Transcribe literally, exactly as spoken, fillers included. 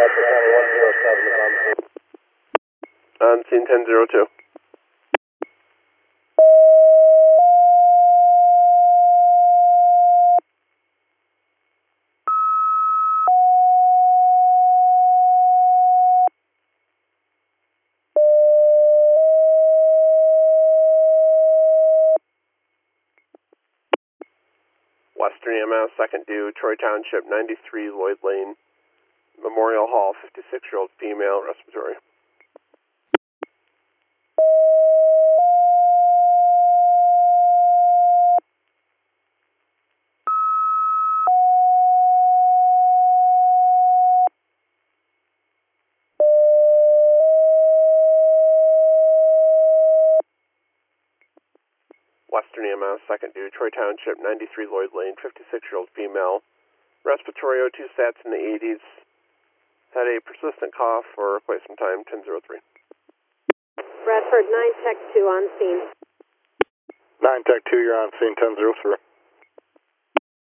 On scene ten zero two. Western E M S, second due, Troy Township, ninety-three Lloyd Lane, Memorial Hall, fifty-six-year-old female, respiratory. Western E M S, second due, Troy Township, ninety-three Lloyd Lane, fifty-six-year-old female, respiratory O two stats in the eighties, had a persistent cough for quite some time, ten zero three. Bradford, nine Tech two on scene. nine Tech two, you're on scene ten zero three.